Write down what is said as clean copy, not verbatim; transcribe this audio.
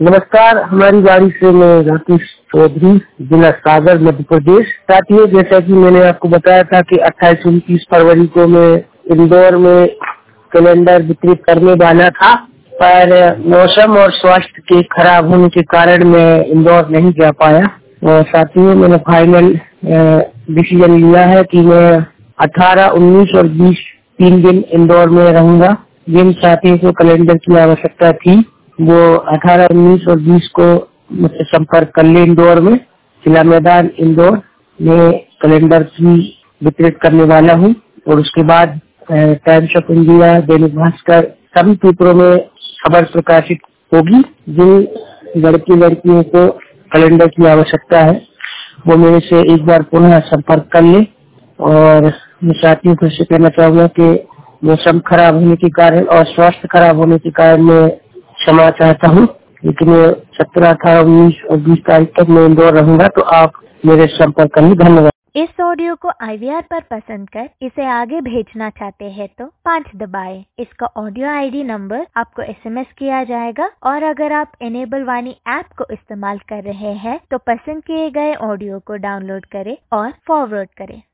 नमस्कार। हमारी गाड़ी से मैं राकेश चौधरी, जिला सागर, मध्य प्रदेश। साथियों, जैसा कि मैंने आपको बताया था कि 28-29 फरवरी को मैं इंदौर में कैलेंडर वितरित करने वाला था, पर मौसम और स्वास्थ्य के खराब होने के कारण मैं इंदौर नहीं जा पाया। और साथियों, मैंने फाइनल डिसीजन लिया है कि मैं 18, 19 और 20 3 दिन इंदौर में रहूंगा। जिन साथियों को कैलेंडर की आवश्यकता थी वो 18, 19 और 20 को मुझसे संपर्क कर ले। इंदौर में जिला मैदान इंदौर में कैलेंडर की वितरित करने वाला हूँ। और उसके बाद times of India, Dainik Bhaskar, सभी पेपरों में खबर प्रकाशित होगी। जिन लड़की लड़कियों को कैलेंडर की आवश्यकता है वो मेरे से एक बार पुनः संपर्क कर ले। और मैं साथियों को से कहना चाहूंगा कि मौसम खराब होने के कारण और स्वास्थ्य खराब होने के कारण मैं क्षमा चाहता हूँ, लेकिन 17, 18, 19 और 20 तारीख तक मैं इंदौर रहूंगा। तो आप मेरे संपर्क करें। धन्यवाद। इस ऑडियो को IVR पर पसंद कर इसे आगे भेजना चाहते हैं तो 5 दबाएं। इसका ऑडियो ID नंबर आपको SMS किया जाएगा। और अगर आप इनेबल वाणी ऐप को इस्तेमाल कर रहे हैं तो पसंद किए गए ऑडियो को डाउनलोड करें और फॉरवर्ड करें।